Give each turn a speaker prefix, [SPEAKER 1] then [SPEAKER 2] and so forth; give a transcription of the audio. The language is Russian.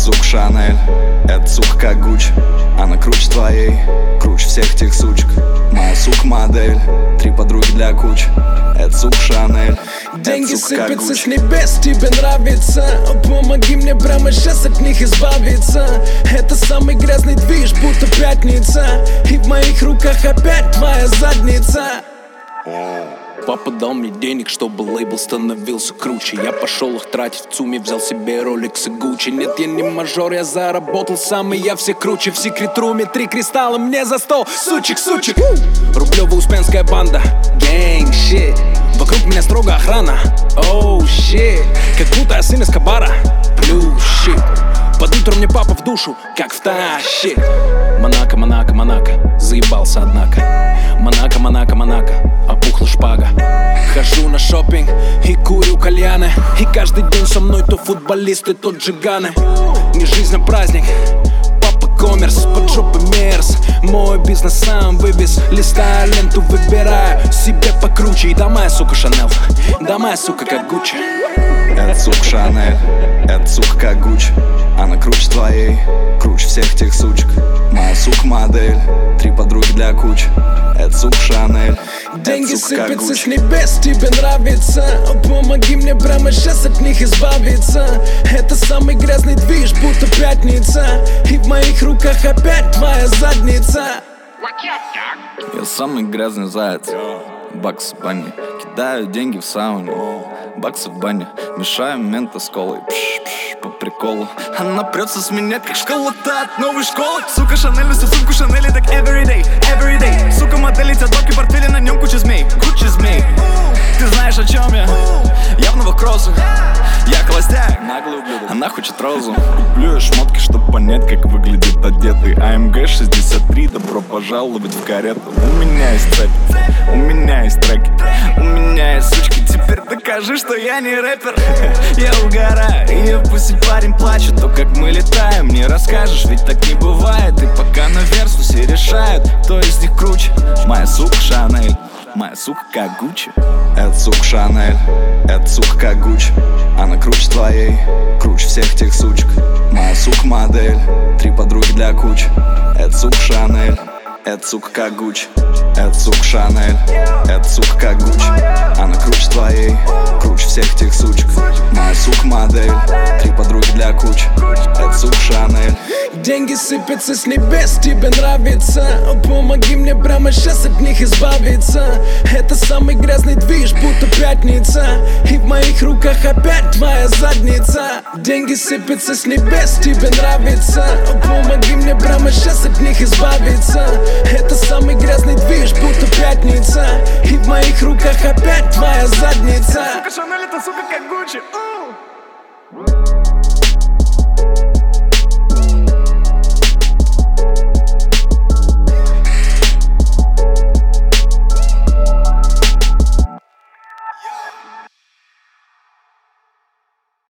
[SPEAKER 1] сука Шанель, это сука как Гуччи. Она круче твоей, круче всех тех сучек. Моя сука модель, 3 подруги для кучи. Это сука Шанель,
[SPEAKER 2] деньги сыпятся с небес, тебе нравится? Помоги мне прямо сейчас от них избавиться. Это самый грязный движ, будто пятница. И в моих руках опять твоя задница. Папа дал мне денег, чтобы лейбл становился круче. Я пошел их тратить в ЦУМе, взял себе Rolex и Gucci. Нет, я не мажор, я заработал сам, и я все круче. В секрет-руме 3 кристалла мне за стол, сучек. Рублево-Успенская банда, gang shit. Вокруг меня строго охрана, oh shit. Как будто я сын Эскобара, blue shit. Под утро мне папа в душу, как втащит. Монако, заебался однако. Монако, опухла шпага. Хожу на шопинг и курю кальяны. И каждый день со мной то футболисты, то джиганы. Не жизнь, а праздник, папа коммерс, под жопой мерз. Мой бизнес сам вывез, листаю ленту, выбираю себе покруче. И да моя сука Шанель, да моя сука как Гуччи.
[SPEAKER 1] Это сука Шанель, это сука как Гуччи. Она круче твоей, круче всех тех сучек. Моя сука модель, 3 подруги для кучи. Это сука Шанель,
[SPEAKER 2] деньги сыпятся с небес, тебе нравится? Помоги мне прямо сейчас от них избавиться. Это самый грязный движ, будто пятница. И в моих руках опять твоя задница.
[SPEAKER 1] Я самый грязный заяц, бакс в бане. Кидаю деньги в сауне, баксы в бане. Мешаю мента с колой, по приколу. Она прется с меня, как школа-то от новой школы. Сука Шанель, носит сумку Шанель, так everyday. Сука модель, эти доки, портфели, на нем куча змей. Ты знаешь, о чем я? Я в новых кроссах. Я холостяк, наглый ублюдок. Она хочет розу. Куплю я шмотки, чтоб понять, как выглядит одетый. АМГ 63, добро пожаловать в карету. У меня есть цепь, у меня есть треки, у меня есть сучки. Теперь докажи, что я не рэпер. Я угораю, и я пусть парень плачет. То, как мы летаем, не расскажешь, ведь так не бывает. И пока на версу все решают, кто из них круче. Моя сука Шанель, моя сука как Гуччи. Это сука Шанель, это сука как Гуччи. Она круче твоей, круче всех тех сучек. Моя сука модель, 3 подруги для кучи. Это сука Шанель, это сука как Гуччи. Это сука Шанель, это сука как Гуччи. Она круче твоей, круче всех тех сучек. Моя сука модель, 3 подруги для кучи. Это сука Шанель.
[SPEAKER 2] Деньги сыпятся с небес, тебе нравится? Помоги мне прямо сейчас от них избавиться. Это самый грязный движ, будто пятница. И в моих руках опять твоя задница. Деньги сыпятся с небес, тебе нравится? Помоги мне прямо сейчас от них избавиться. Это самый грязный движ, будто пятница. И в моих руках опять твоя задница.
[SPEAKER 1] Сука Шанель, это сука как Гуччи.